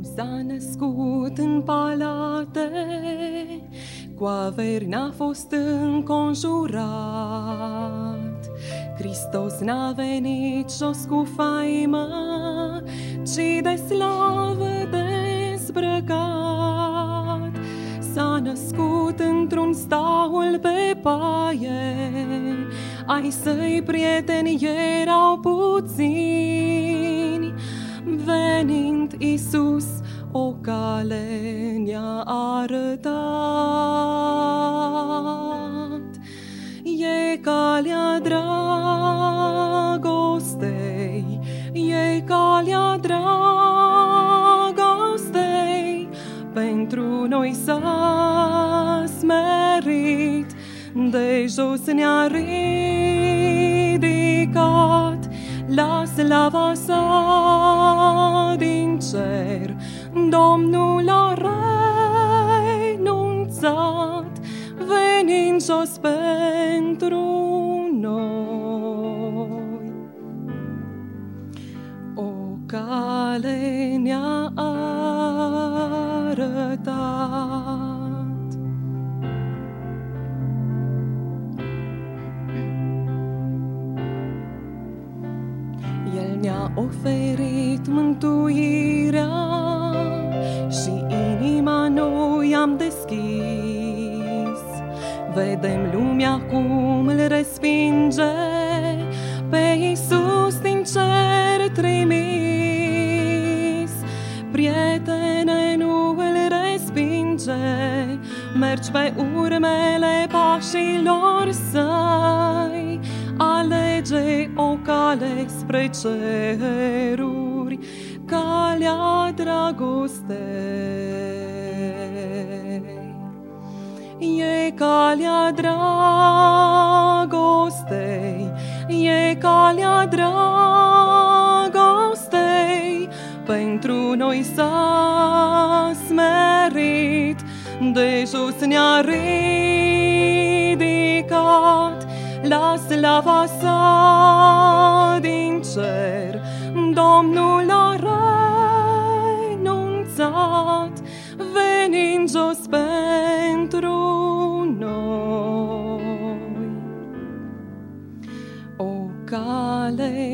s-a născut în palate, cu averi n-a fost înconjurat. Hristos n-a venit jos cu faimă, ci de slavă dezbrăcat. S-a născut într-un staul pe paie, ai săi prieteni erau puțini. Venind Iisus, o cale ne-a arătat. E calea dragostei, e calea dragostei, pentru noi s-a smerit, de jos ne-a ridicat. La slava sa din cer, Domnul a renunțat, venind jos pentru noi. O cale ne-a arătat. El ne-a oferit mântuirea și inima noi am deschis. Vedem lumea cum îl respinge, pe Iisus din cer trimis. Prietene, nu îl respinge, mergi pe urmele pașilor săi. Alege o cale spre ceruri, calea dragostei. E calea dragostei, e calea dragostei, pentru noi s-a smerit, de jos ne-a ridicat. La slava sa din cer, Domnul a renunțat, venind jos pentru noi. O cale